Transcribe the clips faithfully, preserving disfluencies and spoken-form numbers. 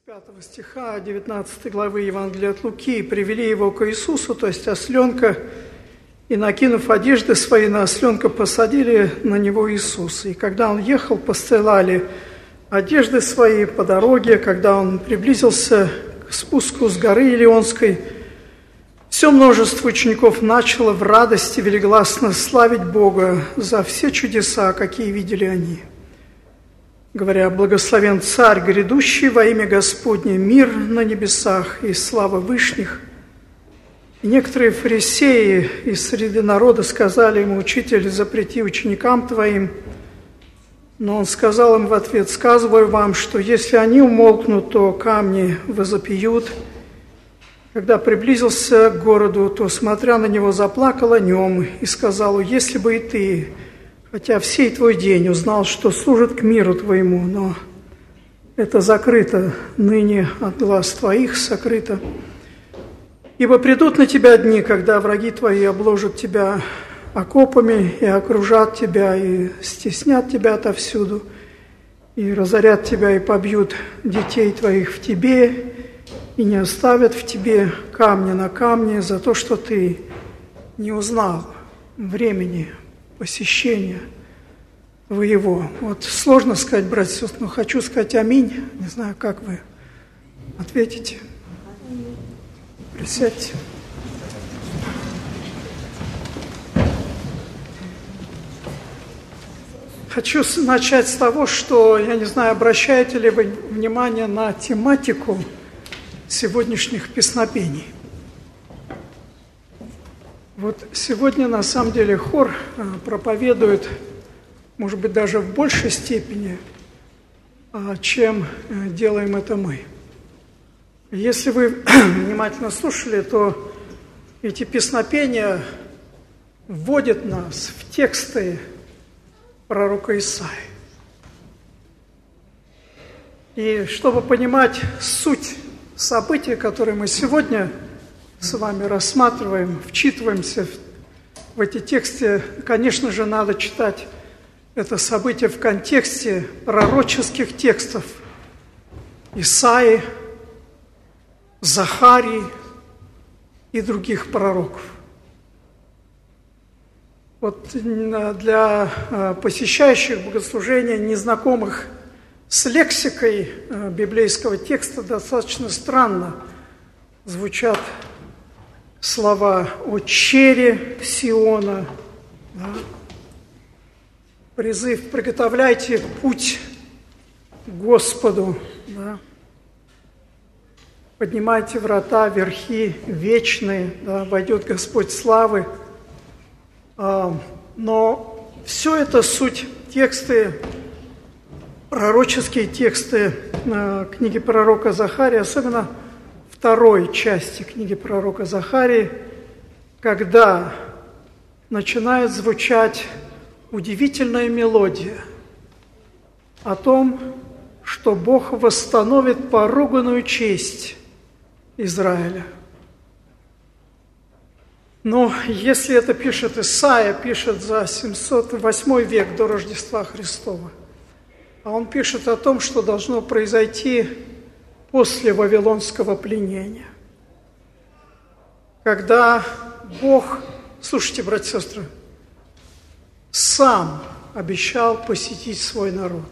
пятого стиха девятнадцатой главы Евангелия от Луки, привели его к Иисусу, то есть осленка, и, накинув одежды свои на осленка, посадили на него Иисуса. И когда он ехал, посылали одежды свои по дороге. Когда он приблизился к спуску с горы Илионской, все множество учеников начало в радости велигласно славить Бога за все чудеса, какие видели они, говоря: «Благословен Царь грядущий во имя Господне, мир на небесах и слава вышних». И некоторые фарисеи из среды народа сказали ему: «Учитель, запрети ученикам твоим». Но он сказал им в ответ: «Сказываю вам, что если они умолкнут, то камни возопьют». Когда приблизился к городу, то, смотря на него, заплакал о нем и сказал: «Если бы и ты, хотя всей твой день, узнал, что служит к миру твоему, но это закрыто ныне от глаз твоих, сокрыто. Ибо придут на тебя дни, когда враги твои обложат тебя окопами и окружат тебя, и стеснят тебя отовсюду, и разорят тебя, и побьют детей твоих в тебе, и не оставят в тебе камня на камне за то, что ты не узнал времени посещения твоего». Вот сложно сказать, братья и сестры, но хочу сказать аминь. Не знаю, как вы ответите. Присядьте. Хочу начать с того, что, я не знаю, обращаете ли вы внимание на тематику сегодняшних песнопений. Вот сегодня, на самом деле, хор проповедует, может быть, даже в большей степени, чем делаем это мы. Если вы внимательно слушали, то эти песнопения вводят нас в тексты пророка Исаии. И чтобы понимать суть события, которые мы сегодня с вами рассматриваем, вчитываемся в, в эти тексты, конечно же, надо читать это событие в контексте пророческих текстов Исаии, Захарии и других пророков. Вот для посещающих богослужения, незнакомых с лексикой библейского текста, достаточно странно звучат слова о чере Сиона, да? Призыв: приготовляйте путь Господу, да? Поднимайте врата, верхи вечные, да? Войдет Господь славы. Но все это суть тексты, пророческие тексты книги пророка Захарии, особенно второй части книги пророка Захарии, когда начинает звучать удивительная мелодия о том, что Бог восстановит поруганную честь Израиля. Но если это пишет Исаия, пишет за семьсот восьмой век до Рождества Христова, а он пишет о том, что должно произойти после вавилонского пленения, когда Бог, слушайте, братья и сестры, сам обещал посетить свой народ,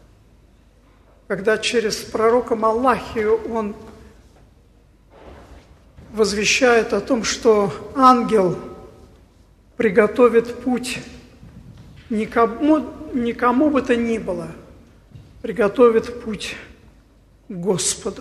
когда через пророка Малахию он возвещает о том, что ангел приготовит путь никому, никому бы то ни было, приготовит путь к Господу.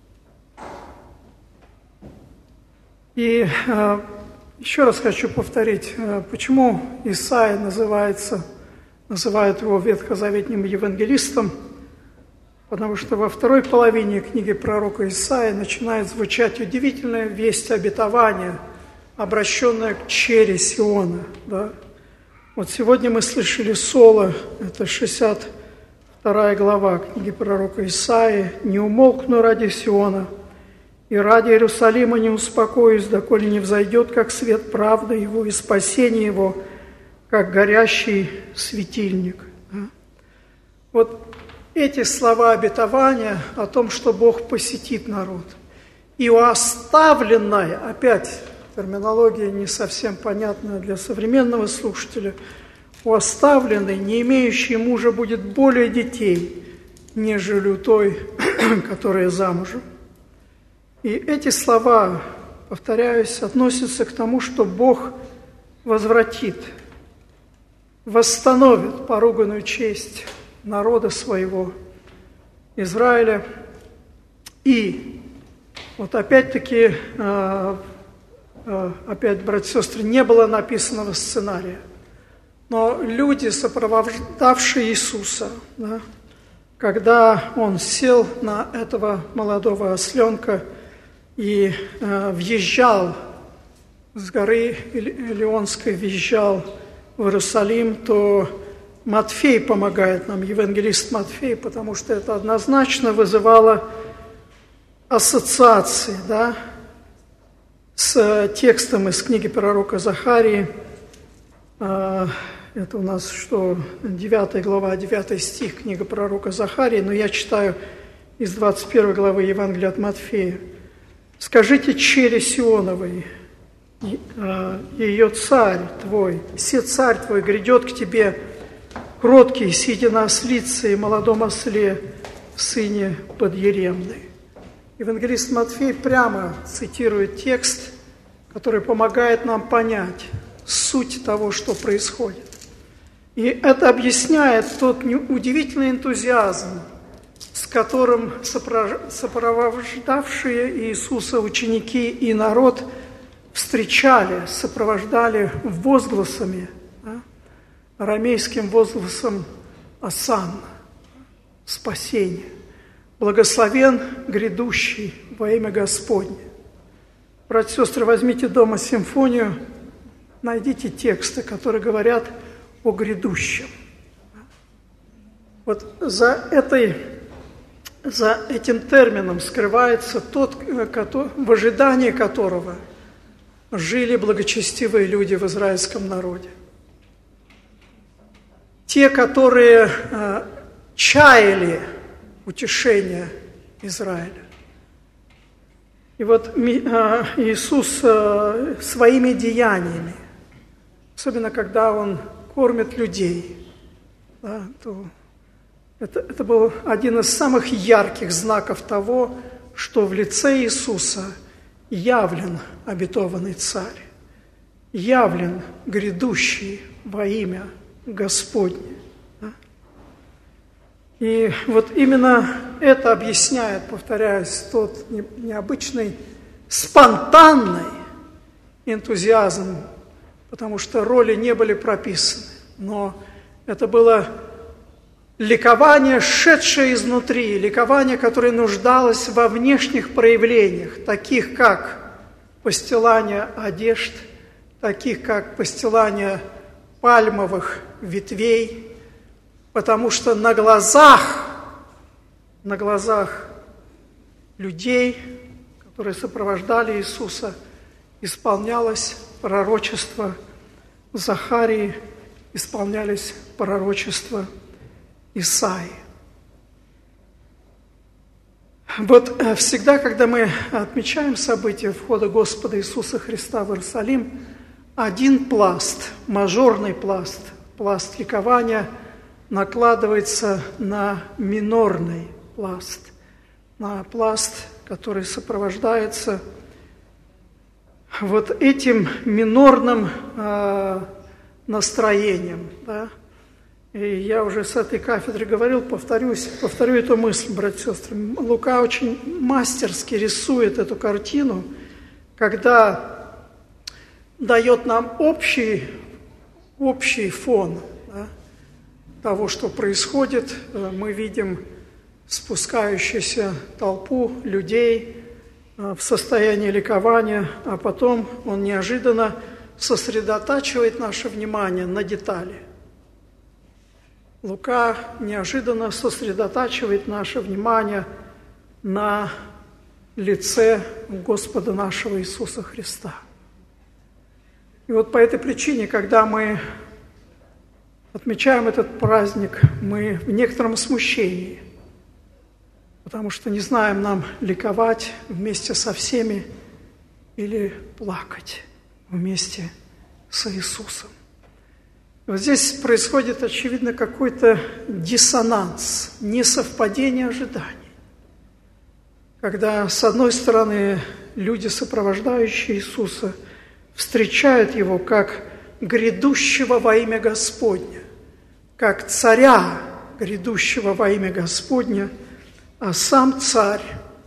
И э, еще раз хочу повторить, э, почему Исаия называется, называют его ветхозаветным евангелистом, потому что во второй половине книги пророка Исаии начинает звучать удивительная весть обетования, обращенная к чере Сиона. Да? Вот сегодня мы слышали соло, это шестьдесят вторая глава книги пророка Исаии: «Не умолкну ради Сиона, и ради Иерусалима не успокоюсь, доколе не взойдет, как свет правды его, и спасение его, как горящий светильник». Да? Вот эти слова обетования о том, что Бог посетит народ. И у оставленной, опять терминология не совсем понятная для современного слушателя, у оставленной, не имеющей мужа, будет более детей, нежели у той, которая замужем. И эти слова, повторяюсь, относятся к тому, что Бог возвратит, восстановит поруганную честь народа своего, Израиля. И вот опять-таки, опять, братья и сестры, не было написанного сценария. Но люди, сопровождавшие Иисуса, да, когда Он сел на этого молодого осленка и э, въезжал с горы Илионской, въезжал в Иерусалим, то Матфей помогает нам, евангелист Матфей, потому что это однозначно вызывало ассоциации, да, с текстом из книги пророка Захарии. Это у нас что, девятая глава, девятый стих, книга пророка Захарии, но я читаю из двадцать первой главы Евангелия от Матфея. «Скажите чере Сионовой, ее царь твой, се царь твой грядет к тебе, кроткий, сидя на ослице и молодом осле, сыне подъеремной». Евангелист Матфей прямо цитирует текст, который помогает нам понять суть того, что происходит. И это объясняет тот удивительный энтузиазм, с которым сопровождавшие Иисуса ученики и народ встречали, сопровождали возгласами, да, арамейским возгласом «Асан», «Спасение», «Благословен грядущий во имя Господне». Братья и сестры, возьмите дома симфонию, найдите тексты, которые говорят о грядущем. Вот за, этой, за этим термином скрывается тот, в ожидании которого жили благочестивые люди в израильском народе. Те, которые э, чаяли утешения Израиля. И вот э, Иисус э, своими деяниями, особенно когда Он кормит людей, да, то это, это был один из самых ярких знаков того, что в лице Иисуса явлен обетованный Царь, явлен грядущий во имя Господне. Да? И вот именно это объясняет, повторяюсь, тот необычный, спонтанный энтузиазм, потому что роли не были прописаны, но это было ликование, шедшее изнутри, ликование, которое нуждалось во внешних проявлениях, таких как постилание одежд, таких как постилание пальмовых ветвей, потому что на глазах, на глазах людей, которые сопровождали Иисуса, исполнялось пророчество Захарии, исполнялись пророчества Исаии. Вот всегда, когда мы отмечаем события входа Господа Иисуса Христа в Иерусалим, один пласт, мажорный пласт, пласт ликования накладывается на минорный пласт, на пласт, который сопровождается вот этим минорным э, настроением. Да? И я уже с этой кафедры говорил, повторюсь, повторю эту мысль, братья и сестры. Лука очень мастерски рисует эту картину, когда дает нам общий, общий фон, да, того, что происходит. Мы видим спускающуюся толпу людей в состоянии ликования, а потом он неожиданно сосредотачивает наше внимание на детали. Лука неожиданно сосредотачивает наше внимание на лице Господа нашего Иисуса Христа. И вот по этой причине, когда мы отмечаем этот праздник, мы в некотором смущении. потому что не знаем, нам ликовать вместе со всеми или плакать вместе с Иисусом. Вот здесь происходит, очевидно, какой-то диссонанс, несовпадение ожиданий. Когда, с одной стороны, люди, сопровождающие Иисуса, встречают Его как грядущего во имя Господня, как царя, грядущего во имя Господня, а сам царь,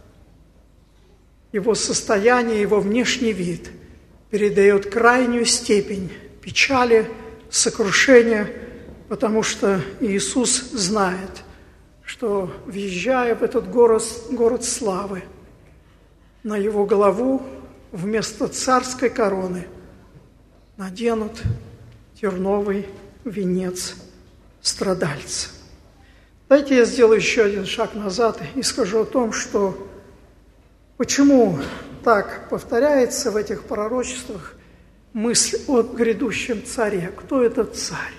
его состояние, его внешний вид передает крайнюю степень печали, сокрушения, потому что Иисус знает, что, въезжая в этот город, город славы, на его голову вместо царской короны наденут терновый венец страдальца. Дайте я сделаю еще один шаг назад и скажу о том, что почему так повторяется в этих пророчествах мысль о грядущем царе. Кто этот царь?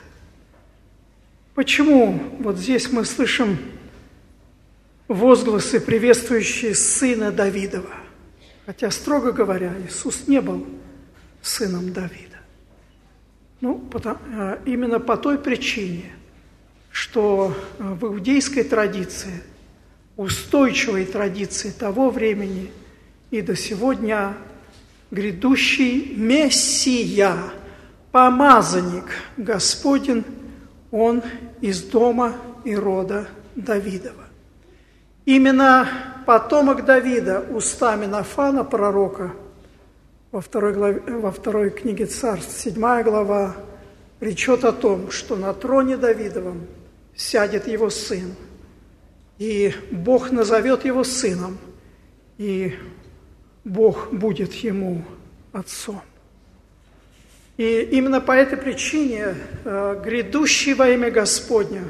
Почему вот здесь мы слышим возгласы, приветствующие сына Давидова? Хотя, строго говоря, Иисус не был сыном Давида. Ну, потому, именно по той причине, что в иудейской традиции, устойчивой традиции того времени и до сего дня, грядущий Мессия, помазанник Господень, он из дома и рода Давидова. Именно потомок Давида устами Нафана, пророка, во второй, главе, во второй книге Царств, седьмая глава, речет о том, что на троне Давидовом сядет его сын, и Бог назовет его сыном, и Бог будет ему отцом. И именно по этой причине э, грядущий во имя Господня,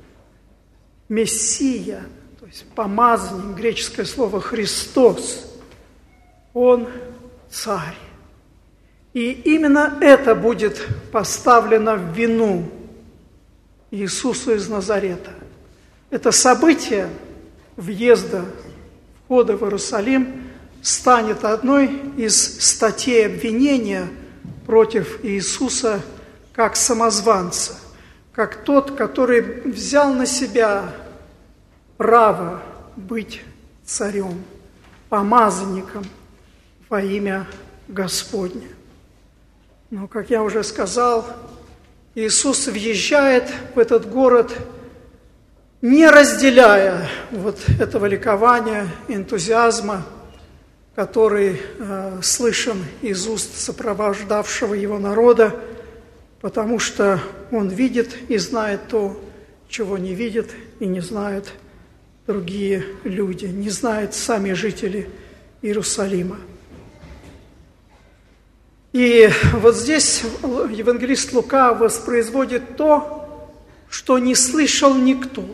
Мессия, то есть помазанник, греческое слово «Христос», он царь. И именно это будет поставлено в вину Иисусу из Назарета. Это событие въезда, входа в Иерусалим станет одной из статей обвинения против Иисуса как самозванца, как тот, который взял на себя право быть царем, помазанником во имя Господне. Но, как я уже сказал, Иисус въезжает в этот город, не разделяя вот этого ликования, энтузиазма, который э, слышен из уст сопровождавшего его народа, потому что он видит и знает то, чего не видят и не знают другие люди, не знают сами жители Иерусалима. И вот здесь евангелист Лука воспроизводит то, что не слышал никто,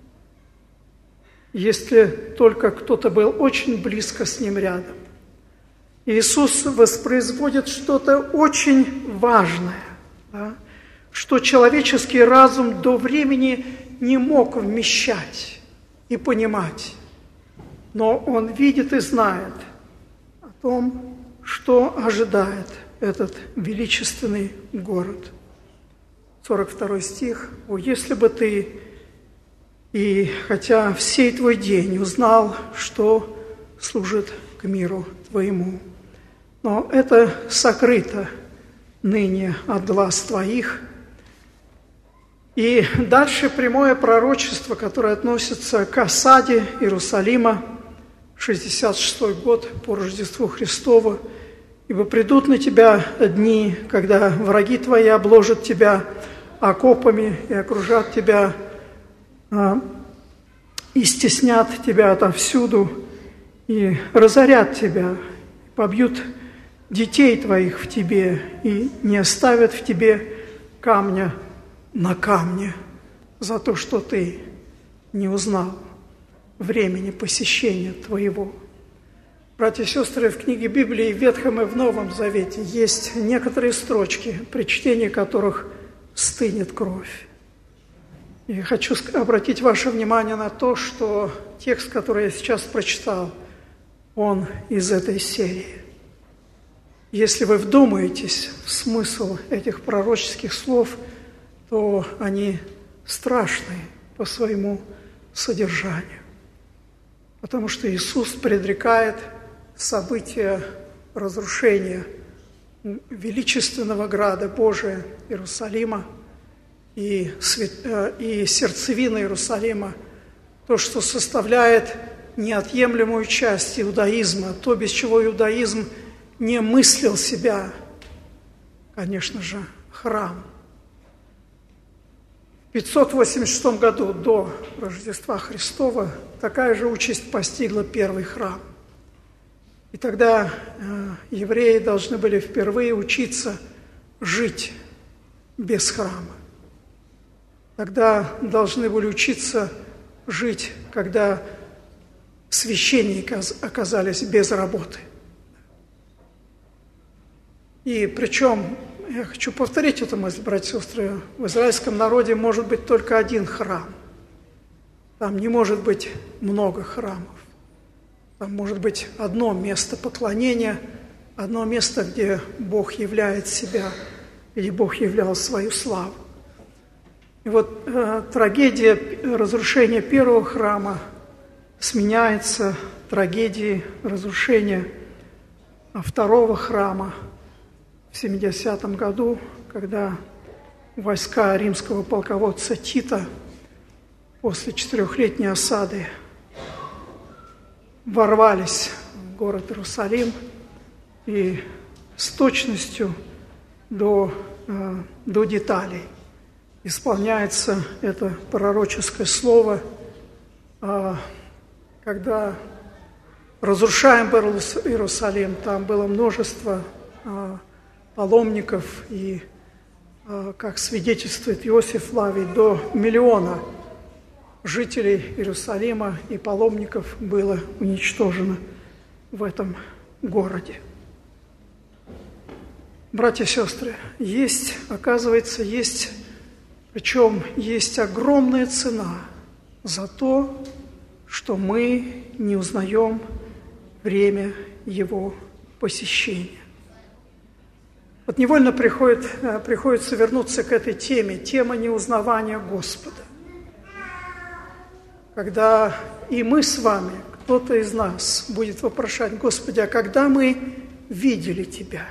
если только кто-то был очень близко с ним рядом. Иисус воспроизводит что-то очень важное, да, что человеческий разум до времени не мог вмещать и понимать. Но он видит и знает о том, что ожидает этот величественный город. сорок второй стих. «О, если бы ты, и хотя всей твой день узнал, что служит к миру твоему, но это сокрыто ныне от глаз твоих». И дальше прямое пророчество, которое относится к осаде Иерусалима, шестьдесят шестой год по Рождеству Христову. «Ибо придут на тебя дни, когда враги твои обложат тебя окопами и окружат тебя, а, и стеснят тебя отовсюду, и разорят тебя, побьют детей твоих в тебе, и не оставят в тебе камня на камне за то, что ты не узнал времени посещения твоего». Братья и сестры, в книге Библии, в Ветхом и в Новом Завете есть некоторые строчки, при чтении которых стынет кровь. И хочу обратить ваше внимание на то, что текст, который я сейчас прочитал, он из этой серии. Если вы вдумаетесь в смысл этих пророческих слов, то они страшные по своему содержанию. Потому что Иисус предрекает события разрушения величественного града Божия Иерусалима и, свят... и сердцевины Иерусалима, то, что составляет неотъемлемую часть иудаизма, то, без чего иудаизм не мыслил себя, конечно же, храм. В пятьсот восемьдесят шестом году до Рождества Христова такая же участь постигла первый храм. И тогда э, евреи должны были впервые учиться жить без храма. Тогда должны были учиться жить, когда священники оказались без работы. И причем, я хочу повторить эту мысль, братья и сестры, в израильском народе может быть только один храм. Там не может быть много храмов. Там может быть одно место поклонения, одно место, где Бог являет себя, или Бог являл свою славу. И вот э, трагедия разрушения первого храма сменяется трагедией разрушения второго храма в семидесятом году, когда войска римского полководца Тита после четырехлетней осады ворвались в город Иерусалим и с точностью до, э, до деталей исполняется это пророческое слово, э, когда разрушаем Иерусалим, там было множество э, паломников, и, э, как свидетельствует Иосиф Флавий, до миллиона жителей Иерусалима и паломников было уничтожено в этом городе. Братья и сестры, есть, оказывается, есть, причем есть огромная цена за то, что мы не узнаем время его посещения. Вот невольно приходит, приходится вернуться к этой теме, тема неузнавания Господа. Когда и мы с вами, кто-то из нас будет вопрошать: Господи, а когда мы видели Тебя?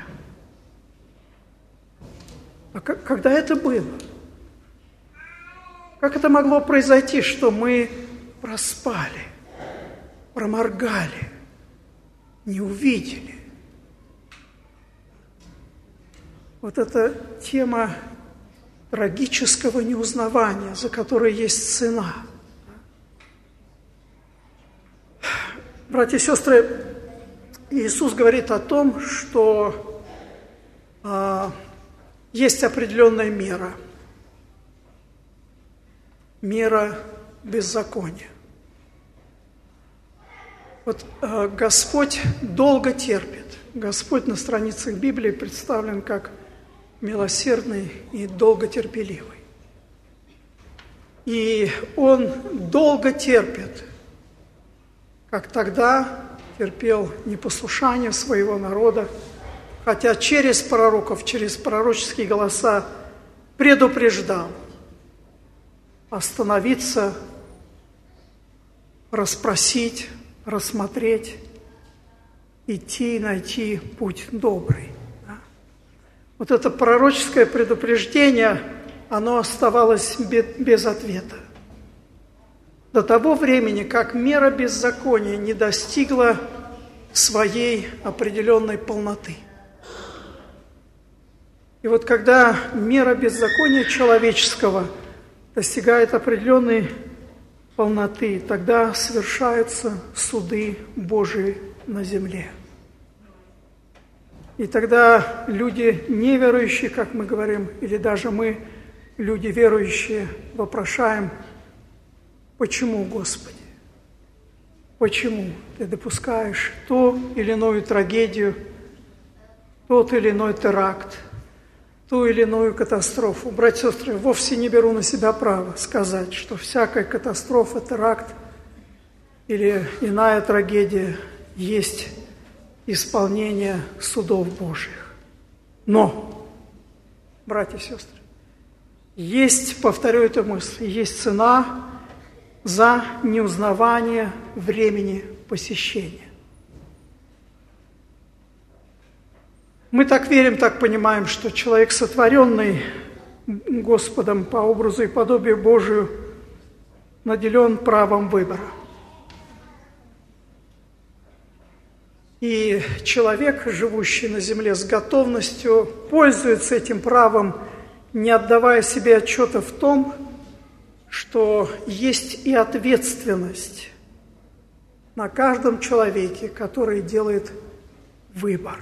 А как, когда это было? Как это могло произойти, что мы проспали, проморгали, не увидели? Вот эта тема трагического неузнавания, за которой есть цена. Братья и сестры, Иисус говорит о том, что а, есть определенная мера, мера беззакония. Вот а, Господь долго терпит. Господь на страницах Библии представлен как милосердный и долготерпеливый. И Он долго терпит, как тогда терпел непослушание своего народа, хотя через пророков, через пророческие голоса предупреждал остановиться, расспросить, рассмотреть, идти и найти путь добрый. Вот это пророческое предупреждение, оно оставалось без ответа. До того времени, как мера беззакония не достигла своей определенной полноты. И вот когда мера беззакония человеческого достигает определенной полноты, тогда совершаются суды Божии на земле. И тогда люди неверующие, как мы говорим, или даже мы, люди верующие, вопрошаем: почему, Господи? Почему Ты допускаешь ту или иную трагедию, тот или иной теракт, ту или иную катастрофу. Братья и сестры, вовсе не беру на себя право сказать, что всякая катастрофа, теракт или иная трагедия есть исполнение судов Божьих. Но, братья и сестры, есть, повторю эту мысль, есть цена за неузнавание времени посещения. Мы так верим, так понимаем, что человек, сотворенный Господом по образу и подобию Божию, наделен правом выбора. И человек, живущий на земле с готовностью, пользуется этим правом, не отдавая себе отчета в том, что есть и ответственность на каждом человеке, который делает выбор.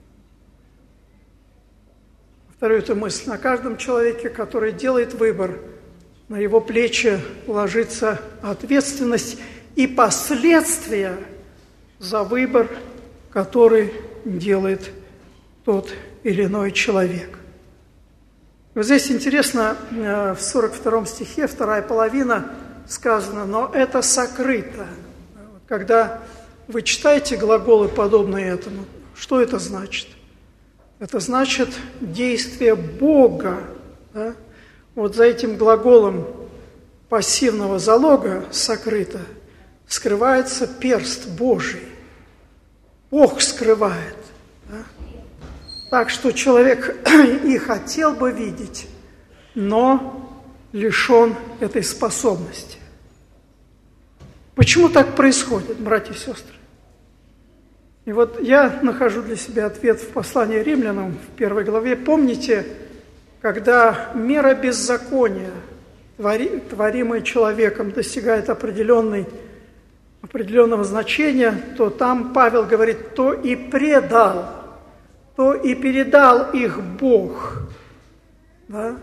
Повторю эту мысль. На каждом человеке, который делает выбор, на его плечи ложится ответственность и последствия за выбор, который делает тот или иной человек. Вот здесь интересно, в сорок втором стихе, вторая половина, сказано: «Но это сокрыто». Когда вы читаете глаголы, подобные этому, что это значит? Это значит действие Бога. Да? Вот за этим глаголом пассивного залога «сокрыто» скрывается перст Божий. Бог скрывает. Да? Так что человек и хотел бы видеть, но лишен этой способности. Почему так происходит, братья и сестры? И вот я нахожу для себя ответ в послании Римлянам в первой главе. Помните, когда мера беззакония, твори, творимая человеком, достигает определенной, определенного значения, то там Павел говорит: то и предал, то и передал их Бог, да?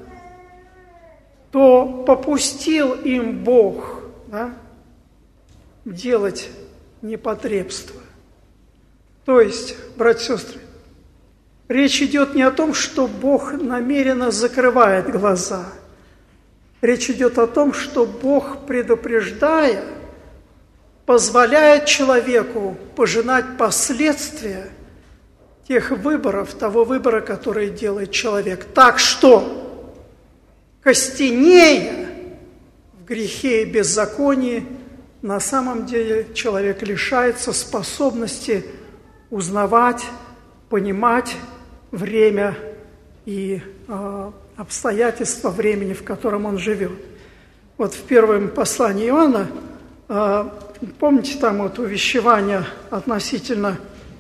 То попустил им Бог, да, делать непотребство. То есть, братья и сестры, речь идет не о том, что Бог намеренно закрывает глаза. Речь идет о том, что Бог, предупреждая, позволяет человеку пожинать последствия тех выборов, того выбора, который делает человек. Так что, костенея в грехе и беззаконии, на самом деле человек лишается способности узнавать, понимать время и э, обстоятельства времени, в котором он живет. Вот в первом послании Иоанна, э, помните, там вот увещевание относительно,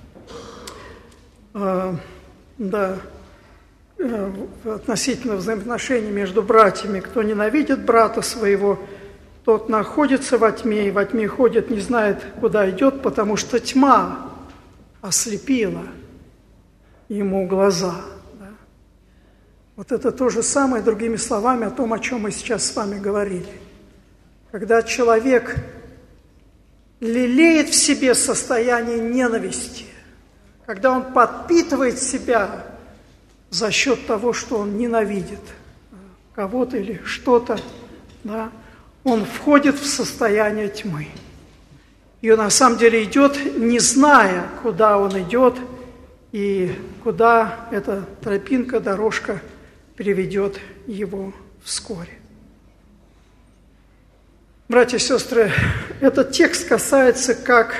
э, да, э, относительно взаимоотношений между братьями. Кто ненавидит брата своего, тот находится во тьме, и во тьме ходит, не знает, куда идет, потому что тьма ослепила ему глаза. Да? Вот это то же самое, другими словами, о том, о чем мы сейчас с вами говорили. Когда человек лелеет в себе состояние ненависти, когда он подпитывает себя за счет того, что он ненавидит кого-то или что-то, да, он входит в состояние тьмы. И он на самом деле идет, не зная, куда он идет и куда эта тропинка, дорожка приведет его вскоре. Братья и сестры, этот текст касается как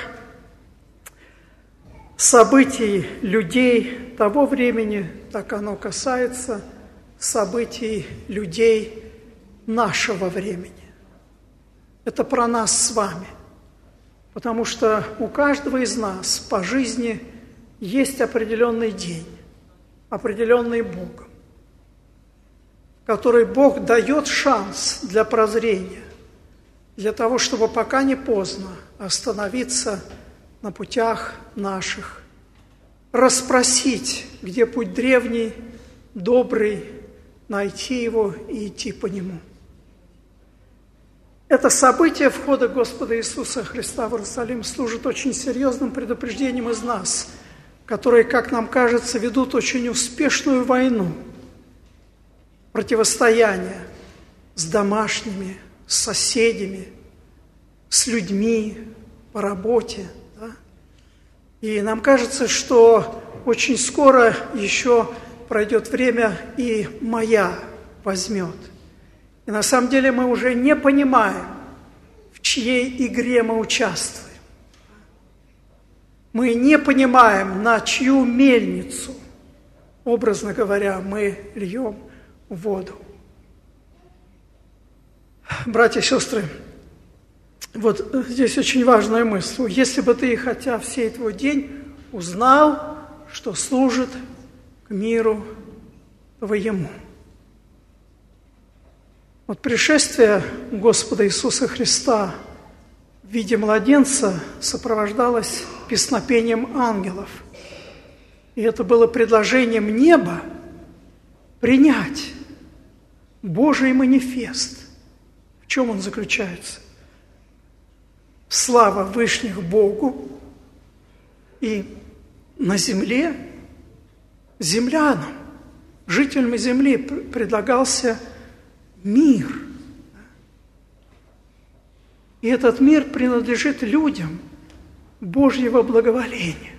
событий людей того времени, так оно касается событий людей нашего времени. Это про нас с вами. Потому что у каждого из нас по жизни есть определенный день, определенный Богом, в который Бог дает шанс для прозрения, для того, чтобы пока не поздно остановиться на путях наших, расспросить, где путь древний, добрый, найти его и идти по нему. Это событие входа Господа Иисуса Христа в Иерусалим служит очень серьезным предупреждением из нас, которые, как нам кажется, ведут очень успешную войну противостояние с домашними, с соседями, с людьми по работе. Да? И нам кажется, что очень скоро еще пройдет время, и моя возьмет. И на самом деле мы уже не понимаем, в чьей игре мы участвуем. Мы не понимаем, на чью мельницу, образно говоря, мы льем воду. Братья и сестры, вот здесь очень важная мысль. Если бы ты, хотя всей твой день, узнал, что служит к миру твоему. Вот пришествие Господа Иисуса Христа в виде младенца сопровождалось песнопением ангелов. И это было предложением неба принять Божий манифест. В чем он заключается? Слава Вышних Богу, и на земле землянам, жителям земли предлагался мир. И этот мир принадлежит людям Божьего благоволения.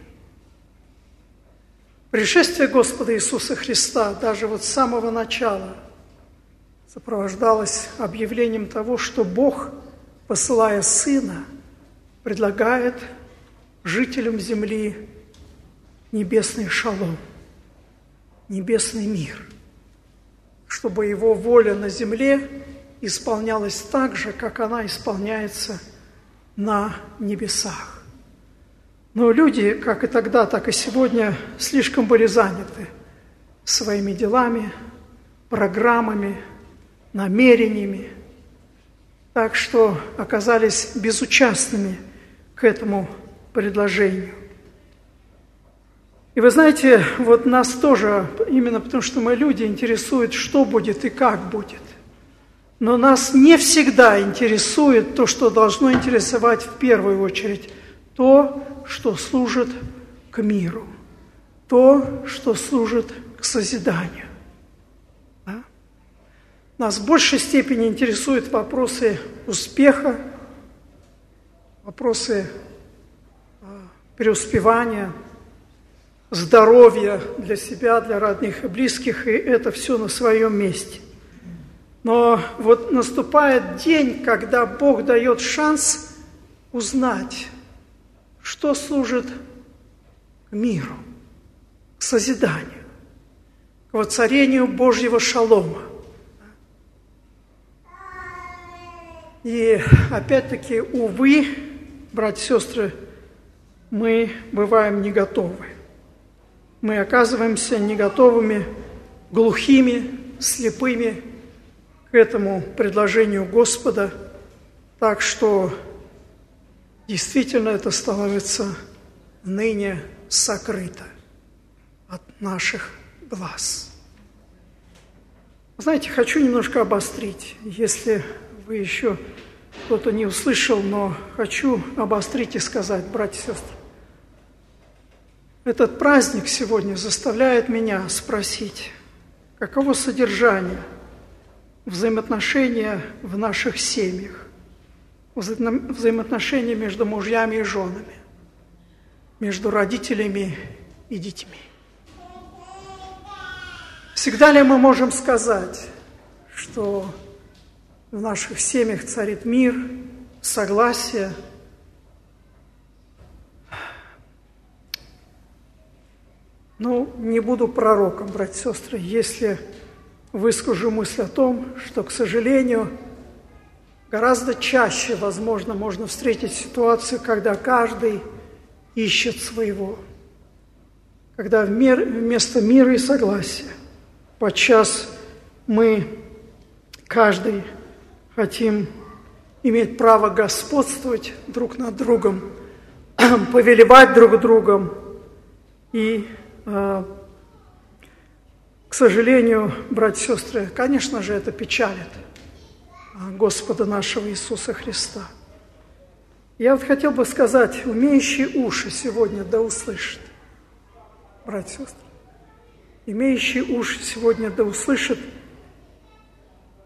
Пришествие Господа Иисуса Христа даже вот с самого начала сопровождалось объявлением того, что Бог, посылая Сына, предлагает жителям земли небесный шалом, небесный мир, чтобы Его воля на земле исполнялась так же, как она исполняется на небесах. Но люди, как и тогда, так и сегодня, слишком были заняты своими делами, программами, намерениями, так что оказались безучастными к этому предложению. И вы знаете, вот нас тоже, именно потому что мы люди, интересует, что будет и как будет. Но нас не всегда интересует то, что должно интересовать в первую очередь, то, что служит к миру, то, что служит к созиданию. Да? Нас в большей степени интересуют вопросы успеха, вопросы преуспевания, здоровья для себя, для родных и близких, и это все на своем месте. Но вот наступает день, когда Бог дает шанс узнать, что служит к миру, к созиданию, к воцарению Божьего шалома. И опять-таки, увы, братья и сестры, мы бываем не готовы. Мы оказываемся не готовыми, глухими, слепыми к этому предложению Господа, так что действительно это становится ныне сокрыто от наших глаз. Знаете, хочу немножко обострить, если вы еще кто-то не услышал, но хочу обострить и сказать, братья и сестры. Этот праздник сегодня заставляет меня спросить, каково содержание взаимоотношения в наших семьях, вза- взаимоотношения между мужьями и женами, между родителями и детьми. Всегда ли мы можем сказать, что в наших семьях царит мир, согласие? Ну, не буду пророком, братья и сестры, если выскажу мысль о том, что, к сожалению, гораздо чаще, возможно, можно встретить ситуацию, когда каждый ищет своего, когда вместо мира и согласия подчас мы, каждый, хотим иметь право господствовать друг над другом, повелевать друг другом. И, к сожалению, братья и сестры, конечно же, это печалит Господа нашего Иисуса Христа. Я вот хотел бы сказать, имеющие уши сегодня да услышат, братья и сестры, имеющие уши сегодня да услышат,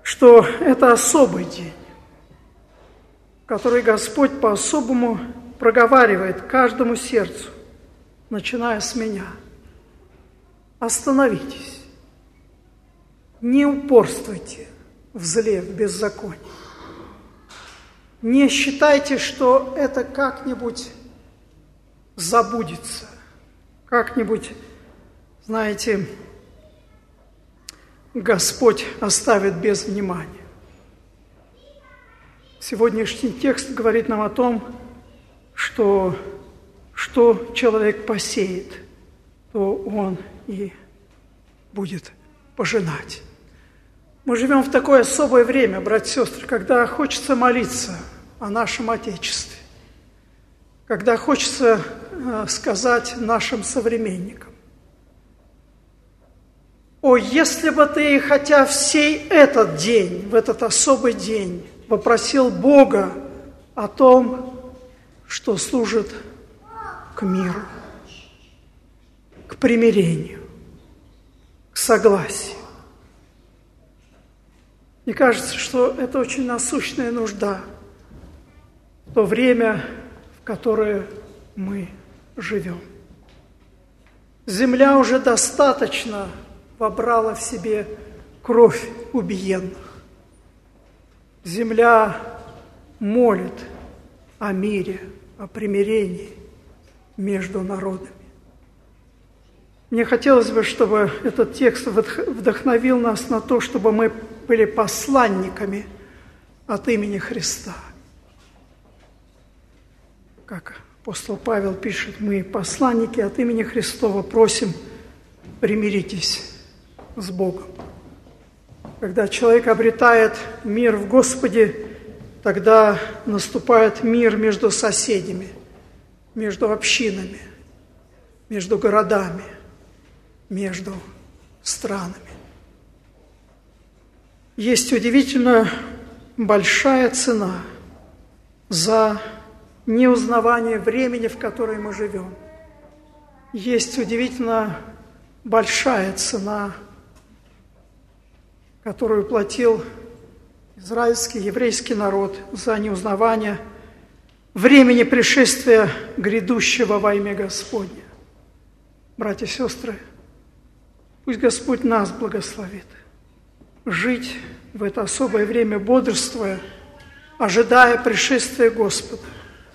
что это особый день, в который Господь по-особому проговаривает каждому сердцу, начиная с меня. Остановитесь, не упорствуйте в зле, в беззаконии. Не считайте, что это как-нибудь забудется, как-нибудь, знаете, Господь оставит без внимания. Сегодняшний текст говорит нам о том, что что человек посеет, то он и будет пожинать. Мы живем в такое особое время, братья и сестры, когда хочется молиться о нашем Отечестве, когда хочется э, сказать нашим современникам: «О, если бы ты, хотя в сей этот день, в этот особый день, попросил Бога о том, что служит к миру, к примирению, к согласию». Мне кажется, что это очень насущная нужда в то время, в которое мы живем. Земля уже достаточно вобрала в себе кровь убиенных. Земля молит о мире, о примирении между народами. Мне хотелось бы, чтобы этот текст вдохновил нас на то, чтобы мы были посланниками от имени Христа. Как апостол Павел пишет: мы, посланники от имени Христова, просим, примиритесь с Богом. Когда человек обретает мир в Господе, тогда наступает мир между соседями, между общинами, между городами, между странами. Есть удивительно большая цена за неузнавание времени, в которое мы живем. Есть удивительно большая цена, которую платил израильский, еврейский народ за неузнавание времени пришествия грядущего во имя Господне. Братья и сестры, пусть Господь нас благословит жить в это особое время, бодрствуя, ожидая пришествия Господа.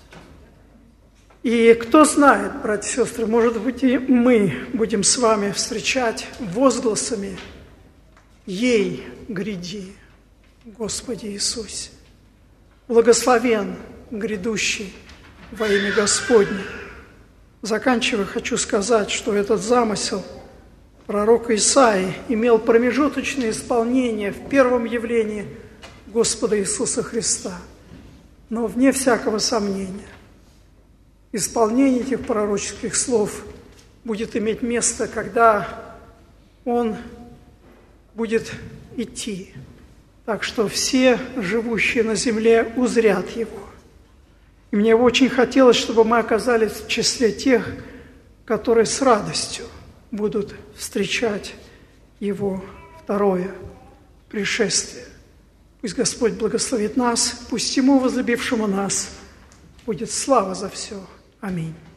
И кто знает, братья и сестры, может быть, и мы будем с вами встречать возгласами: «Ей гряди, Господи Иисусе! Благословен грядущий во имя Господне». Заканчивая, хочу сказать, что этот замысел пророка Исаии имел промежуточное исполнение в первом явлении Господа Иисуса Христа. Но вне всякого сомнения, исполнение этих пророческих слов будет иметь место, когда Он будет идти, так что все живущие на земле узрят Его. И мне очень хотелось, чтобы мы оказались в числе тех, которые с радостью будут встречать Его второе пришествие. Пусть Господь благословит нас, пусть Ему, возлюбившему нас, будет слава за все. Аминь.